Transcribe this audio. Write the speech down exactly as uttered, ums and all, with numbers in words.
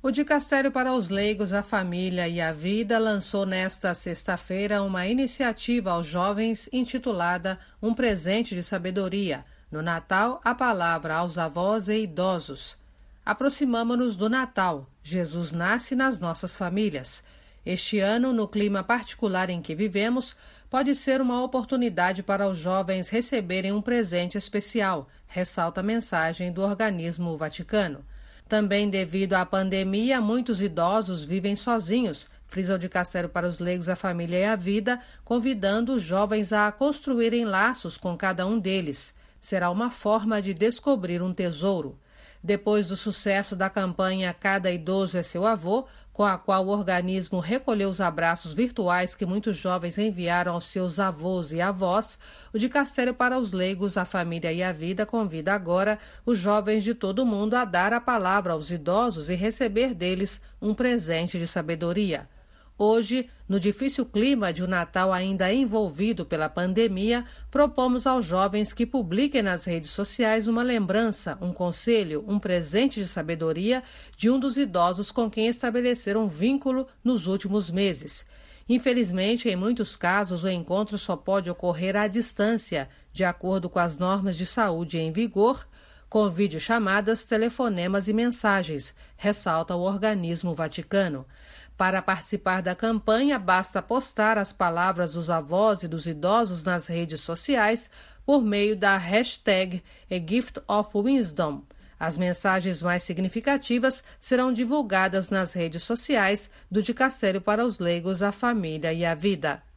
O Dicastério para os Leigos, a Família e a Vida lançou nesta sexta-feira uma iniciativa aos jovens intitulada Um Presente de Sabedoria. No Natal, a palavra aos avós e idosos. Aproximamo-nos do Natal. Jesus nasce nas nossas famílias. Este ano, no clima particular em que vivemos, pode ser uma oportunidade para os jovens receberem um presente especial, ressalta a mensagem do organismo Vaticano. Também devido à pandemia, muitos idosos vivem sozinhos, frisa o Dicastério para os Leigos, a Família e a Vida, convidando os jovens a construírem laços com cada um deles. Será uma forma de descobrir um tesouro. Depois do sucesso da campanha Cada Idoso é Seu Avô, com a qual o organismo recolheu os abraços virtuais que muitos jovens enviaram aos seus avós e avós, o Dicastério para os Leigos, a Família e a Vida convida agora os jovens de todo o mundo a dar a palavra aos idosos e receber deles um presente de sabedoria. Hoje, no difícil clima de um Natal ainda envolvido pela pandemia, propomos aos jovens que publiquem nas redes sociais uma lembrança, um conselho, um presente de sabedoria de um dos idosos com quem estabeleceram um vínculo nos últimos meses. Infelizmente, em muitos casos, o encontro só pode ocorrer à distância, de acordo com as normas de saúde em vigor, com videochamadas, telefonemas e mensagens, ressalta o organismo Vaticano. Para participar da campanha, basta postar as palavras dos avós e dos idosos nas redes sociais por meio da hashtag A Gift of Wisdom. As mensagens mais significativas serão divulgadas nas redes sociais do Dicastério para os Leigos, a Família e a Vida.